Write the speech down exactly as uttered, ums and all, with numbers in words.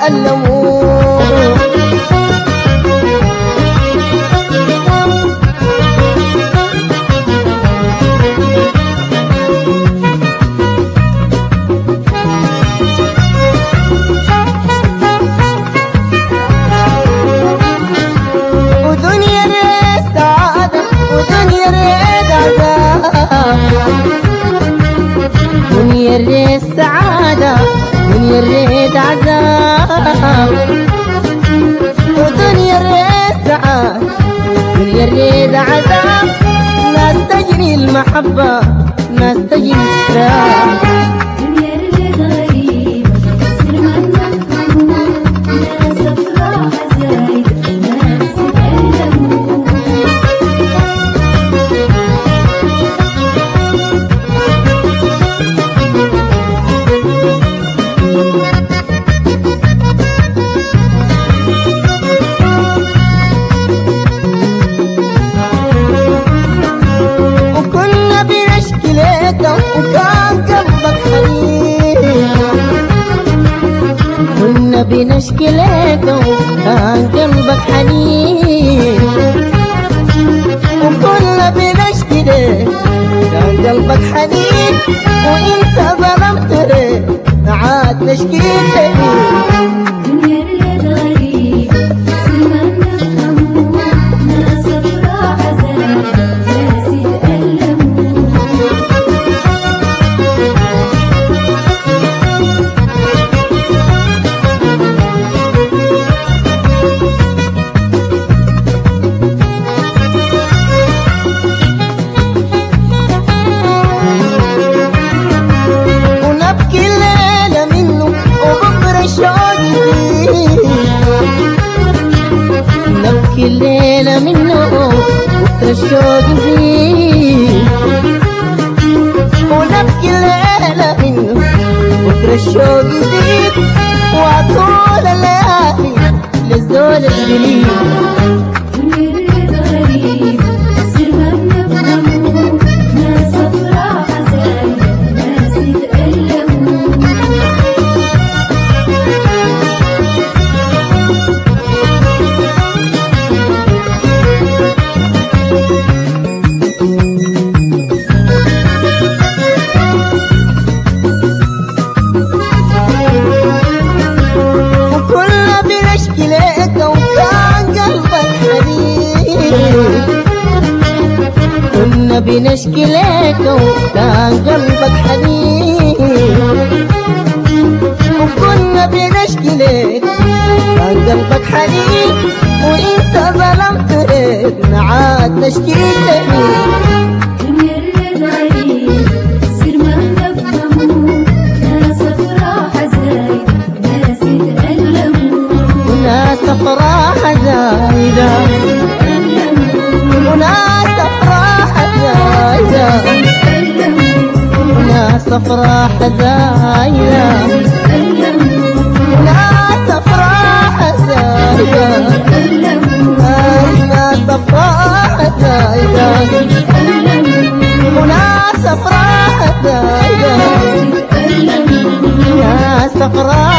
يتألموا. ودنيا الريت سعادة ودنيا الريت عذاب، دنيا الريت سعادة دنيا الريت عذاب، ودنيا الريت سعادة دنيا الريت عذاب. ناس تجري المحبة ناس تجري السلام. دنيا الريت غريبة تصير منا هموم، ناس أفراح زايدة ناس يتألموا. وكنا بنشكي لك وكان قلبك حنين، كنا بنشكي لك وكان قلبك حنين، وكنا بنشكي لك كان قلبك حنين. وانت ظلمت ليه عاد نشكي تاني. دنيا الريت غريبة تصير منا هموم، ناس أفراح زايدة ناس يتألموا. ونبكي الليلة منه وبكرة الشوق يزيد، نبكي الليلة منه بكرة الشوق يزيد، ونبكي الليلة منه بكرة الشوق يزيد. وطول الليالي للزول الجليد. دنيا الريت غريبة تصير منا هموم، ناس أفراح زايدة ناس يتألموا. وكلنا بنشكي لك وكان قلبك حنين، كنا بنشكي لك وكان قلبك حنين، وكنا بنشكي لك كان قلبك حنين. وانت ظلمت لك عاد نشكي تاني. دنيا الريت غريبة تصير منا هموم، ناس أفراح زايدة ناس يتألموا. وناس أفراح زايدة وناس أفراح زايدة وناس أفراح زايدة وناس أفراح زايدة ناس أفراح زايدة وناس أفراح زايدة ناس أفراح